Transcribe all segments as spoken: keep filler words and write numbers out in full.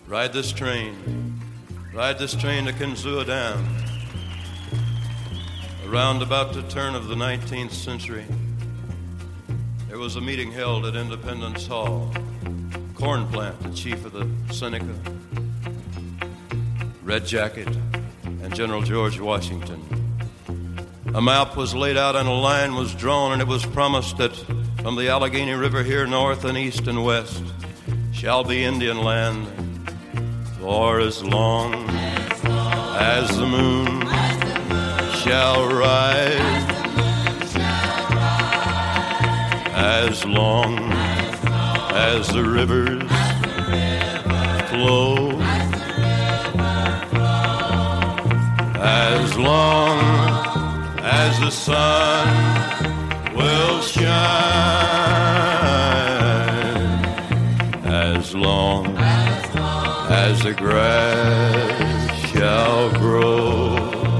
Ride this train, ride this train to Kinzua Dam. Around about the turn of the nineteenth century, there was a meeting held at Independence Hall. Cornplant, the chief of the Seneca, Red Jacket, and General George Washington. A map was laid out and a line was drawn, and it was promised that from the Allegheny River here north and east and west shall be Indian land for as long as the moon shall rise, as long as the rivers flow, as long as the sun will shine, as long as the grass shall grow.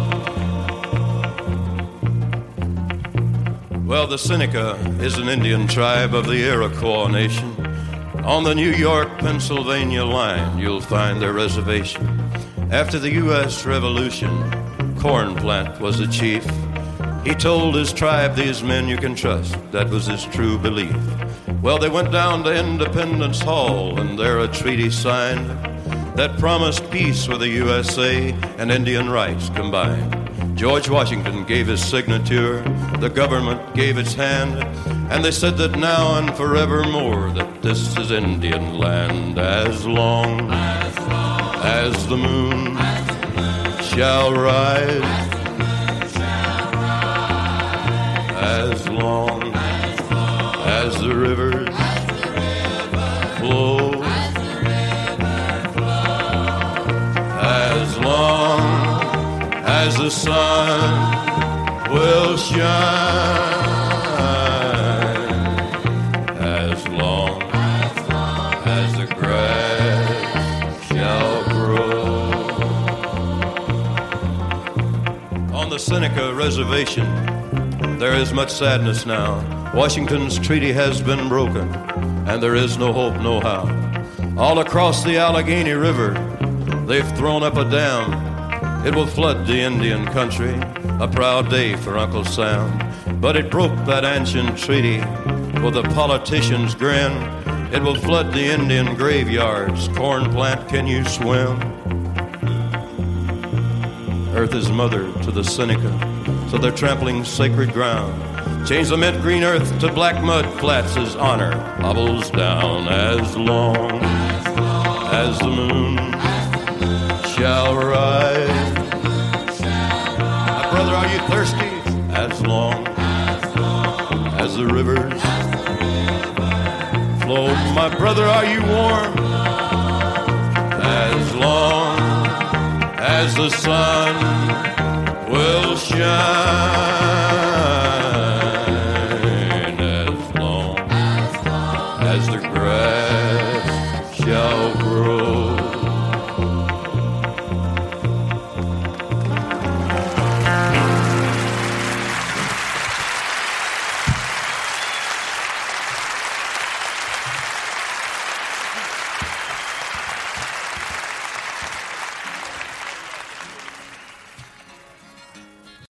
Well, the Seneca is an Indian tribe of the Iroquois Nation. On the New York-Pennsylvania line, you'll find their reservation. After the U S Revolution, Cornplant was the chief. He told his tribe, these men you can trust. That was his true belief. Well, they went down to Independence Hall, and there a treaty signed that promised peace with the U S A and Indian rights combined. George Washington gave his signature, the government gave its hand, and they said that now and forevermore that this is Indian land, as long as the moon shall rise, as long as the rivers flow, as long as the sun will shine, as long as the grass shall grow. On the Seneca Reservation, there is much sadness now. Washington's treaty has been broken, and there is no hope, no how. All across the Allegheny River, they've thrown up a dam. It will flood the Indian country, a proud day for Uncle Sam. But it broke that ancient treaty with a politician's grin. It will flood the Indian graveyards. Cornplant, can you swim? Earth is mother to the Seneca, so they're trampling sacred ground. Change the mint green earth to black mud flats as honor bubbles down, as long as the moon shall rise. My brother, are you thirsty? As long as the rivers flow. My brother, are you warm? As long as the sun will shine.